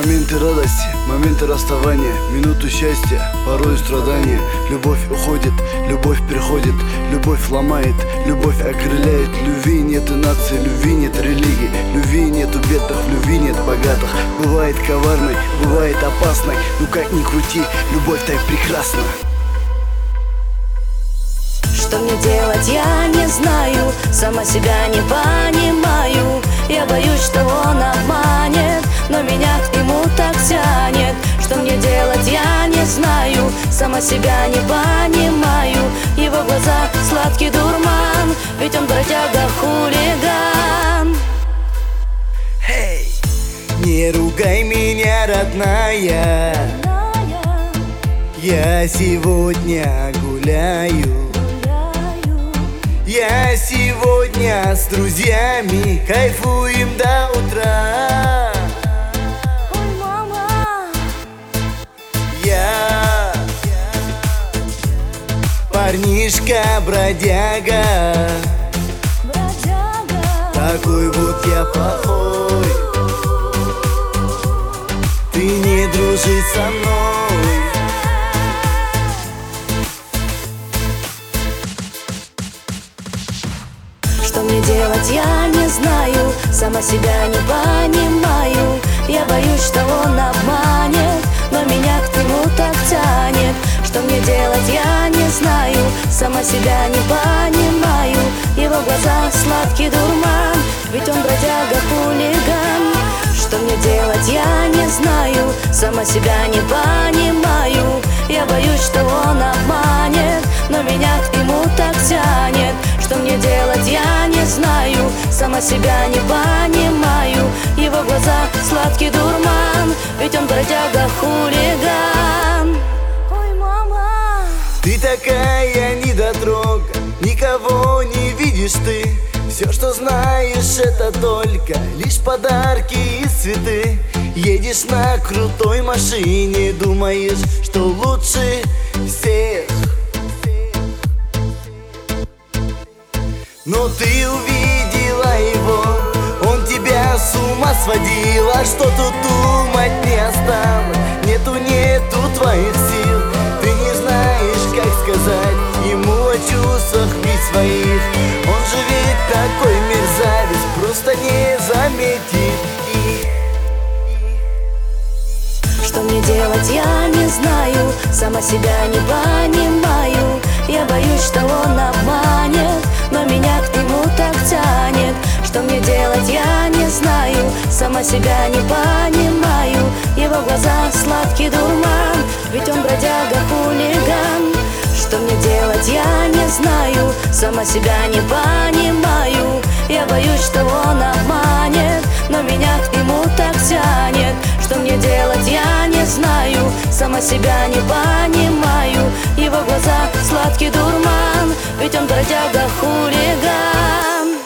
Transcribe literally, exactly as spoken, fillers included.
Моменты радости, моменты расставания, минуты счастья, порой страдания. Любовь уходит, любовь приходит, любовь ломает, любовь окрыляет. Любви нет и нации, любви нет религии, любви нету бедных, любви нет богатых. Бывает коварной, бывает опасной, ну как ни крути, любовь так прекрасна. Что мне делать, я не знаю, сама себя не понимаю. Я боюсь, что он обманет, но меня к нему так тянет. Что мне делать, я не знаю, сама себя не понимаю. Его глаза сладкий дурман, ведь он бродяга, хулиган. Hey! Не ругай меня, родная, я сегодня гуляю. Я сегодня с друзьями кайфуем до утра. Ой, мама. Я парнишка-бродяга, Бродяга. такой вот я плохой. Ты не дружишь со мной. Что мне делать, я не знаю, сама себя не понимаю. Я боюсь, что он обманет, но меня к нему так тянет. Что мне делать, я не знаю, сама себя не понимаю. Его глаза сладкий дурман, ведь он бродяга, хулиган. Что мне делать, я не знаю, сама себя не понимаю. Я боюсь, что он обманет, но меня к нему так тянет. Что мне делать, я не знаю, сама себя не понимаю. Его глаза сладкий дурман, ведь он бродяга, хулиган. Ой, мама. Ты такая недотрога, никого не видишь ты. Все, что знаешь, это только лишь подарки и цветы. Едешь на крутой машине, думаешь, что лучше всех. Но ты увидела его, он тебя с ума сводил. А что тут думать не осталось, нету, нету твоих сил. Ты не знаешь, как сказать ему о чувствах ведь своих. Он же ведь такой мерзавец, просто не заметит их. Что мне делать, я не знаю, сама себя не понимаю. Я боюсь, что он обманет, но меня к нему так тянет. Что мне делать, я не знаю, сама себя не понимаю. Его глаза сладкий дурман, ведь он бродяга, хулиган. Что мне делать, я не знаю, сама себя не понимаю. Я боюсь, что он обманет, но меня к нему так тянет. Что мне делать, я не знаю, сама себя не понимаю. Его глаза сладкий дурман, ведь он бродяга, хулиган.